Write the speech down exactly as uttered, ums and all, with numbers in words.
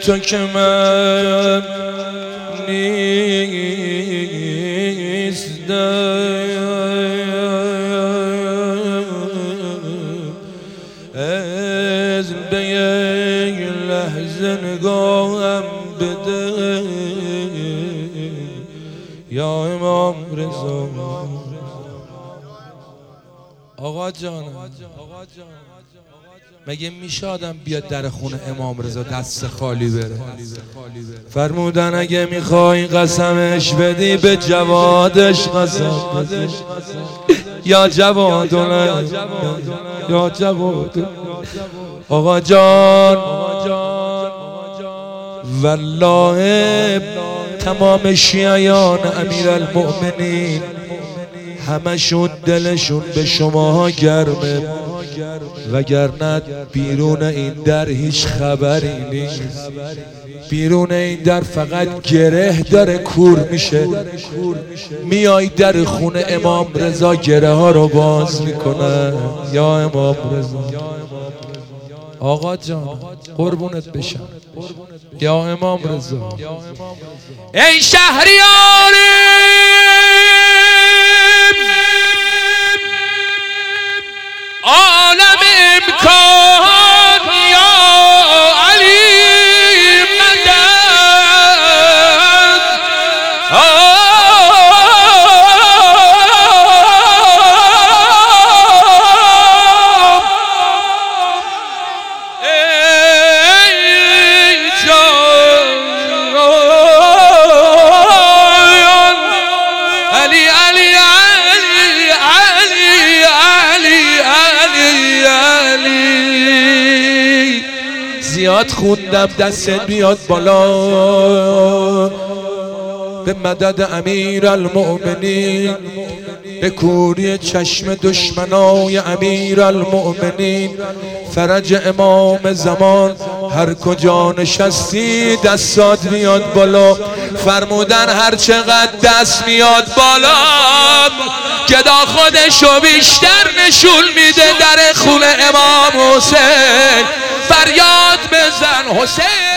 تو که من نیستم، از به یک لحظه نگاهم بده یا امام رضا. آقا جان مگه میشه آدم بیاد در خونه امام رضا دست خالی بره؟ فرمودن اگه میخوای قسمش بدی به جوادش قسم بده، یا جوادونه یا جواد. آقا جان والله تمام شیعیان امیرالمؤمنین همشون دلشون به شماها گرمه، وگرنه بیرون این در هیچ خبری نیست. بیرون این در فقط گره داره کور میشه، میای در خونه امام رضا گره ها رو باز میکنه. یا امام رضا آقا جان قربونت بشم یا امام رضا. ای شهریار عالم امکان یا علی مدد، ای جان علی علی زیاد خوندم دستت بیاد بالا به مدد امیرالمؤمنین، به کوری چشم دشمنای امیرالمؤمنین، فرج امام زمان. هر کجا نشستی دستات میاد بالا. فرمودن هر چقدر دست میاد بالا گدا خودشو بیشتر نشون میده. در خونه امام حسین فریاد بزن حسین.